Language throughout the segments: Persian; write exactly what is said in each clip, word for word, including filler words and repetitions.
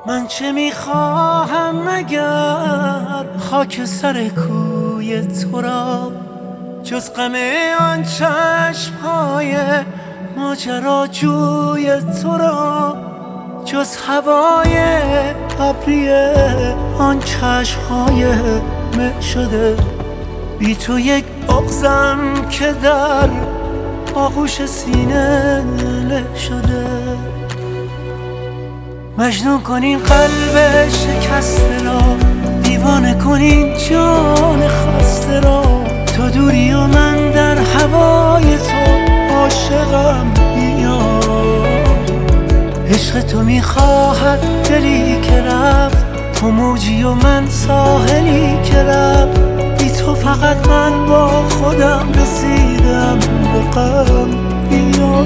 من چه میخواهم مگر خاک سر کوی تو را، جز غم آن چشمهای ماجراجوی تو را، جز هوای ابری آن چشمهای مه شده. بی تو یک بغضم که در آغوش سینه له شده. مجنون کنین قلب شکسته را، دیوانه کنین جان خسته را. تو دوری و من در هوای تو عاشقم. بیا عشق تو میخواهد دلی که رفت، تو موجی و من ساحلی که رفت. بی تو فقط من با خودم رسیدم به غم. بیا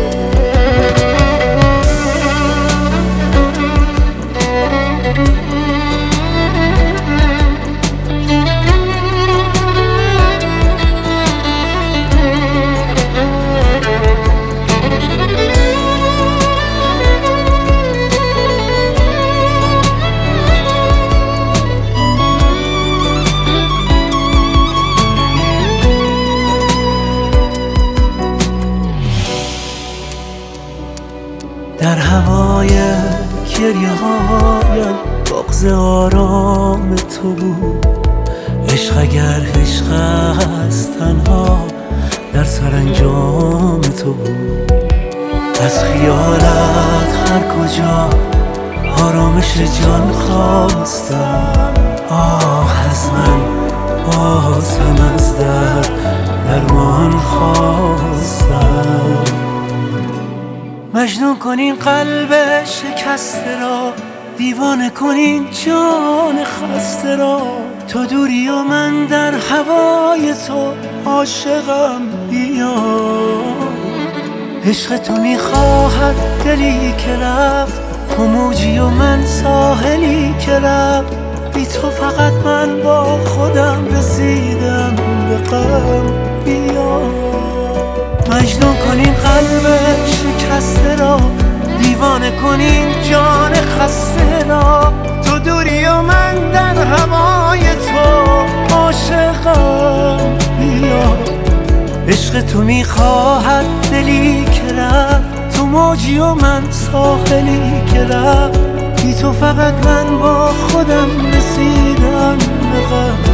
در هوای گریه هایم بغض آرام تو بود. عشق اگر عشق است تنها در سرانجام تو بود. از خیالت هر کجا آرامش جان خواستم. آه از من باز هم از درد درمان خواستم. مجنون کنین قلب شکسته را، دیوانه کنین جان خسته را. تو دوری و من در هوای تو عاشقم. بیا عشق تو میخواهد دلی که رفت، تو موجی و من ساحلی که رفت. بی تو فقط من با خودم رسیدم به غم. بیا مجنون کنین قلب شکسته را، دیوانه کنین جان خسته را. تو دوری و من در هوای تو عاشقم. بیا عشق تو میخواهد دلی که رفت، تو موجی و من ساحلی که رفت. بی تو فقط من با خودم رسیدم به غم.